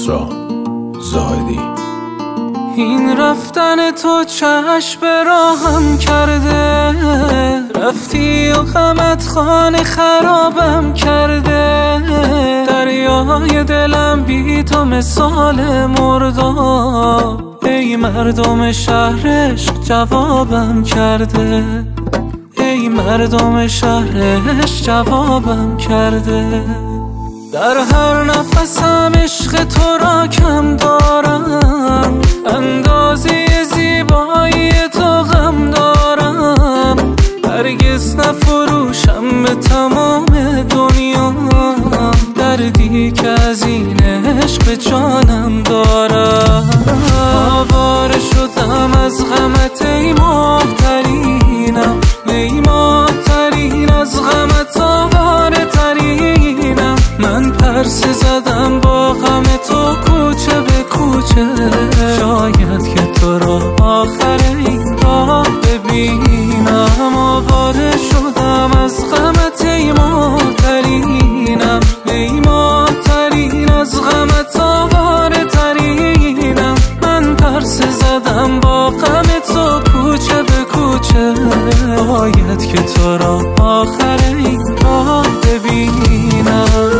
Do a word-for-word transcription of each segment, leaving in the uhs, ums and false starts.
کسرا زاهدی. این رفتن تو چشم به راهم کرده، رفتی و غمت خانه خرابم کرده. دریای دلم بی تو مثال مرداب، ای مردم شهرش جوابم کرده. ای مردم شهرش جوابم کرده. در هر نفسم عشق تو را کم دارم، اندازه زیبایی تو غم دارم. هرگز نفروشم به تمام دنیا دردی که از این عشق جانم دارم. آواره شدم از غمت ای ماه‌ترینم، ای ماه‌ترین از غمت آواره ترینم. من پرسه زدم با غم تو کوچه به کوچه، شاید که تو را آخر این راه ببینم. آواره شدم از غمت ای ماه‌ترینم، ای ماه‌ترین از غمت آواره ترینم. من پرسه زدم با غم تو کوچه به کوچه، باید که تو را آخر این راه ببینم.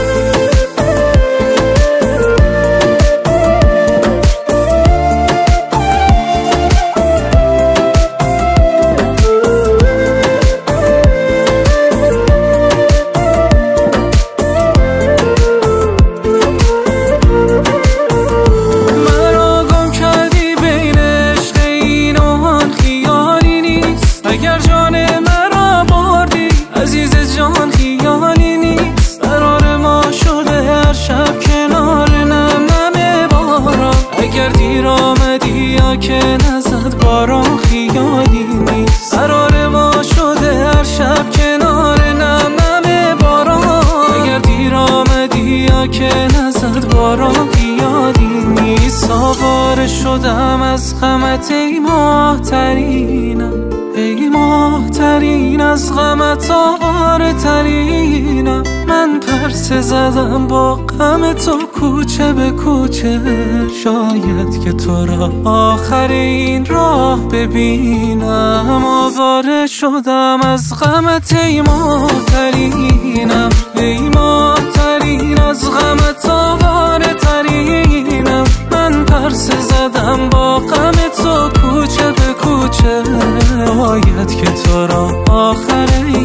اگر جان مرا بردی عزیز جان خیالی نیست. قرار ما شده هر شب کنار نم نم باران. اگر دیر آمدی یا که نزد باران خیالی نیست. قرار ما شده هر شب کنار نم نم باران. اگر دیر آمدی یا که نزد باران خیالی نیست. آواره شدم از غمت ای ماه‌ترینم، ای ماه‌ترین از غمت آواره ترینم. من پرسه زدم با غم تو کوچه به کوچه، شاید که تو را آخر این راه ببینم. آواره شدم از غمت ای ماه‌ترینم، ای ماه‌ترین از غمت آواره ترینم. من پرسه زدم با غم تو کوچه به کوچه، باید که تو را آخر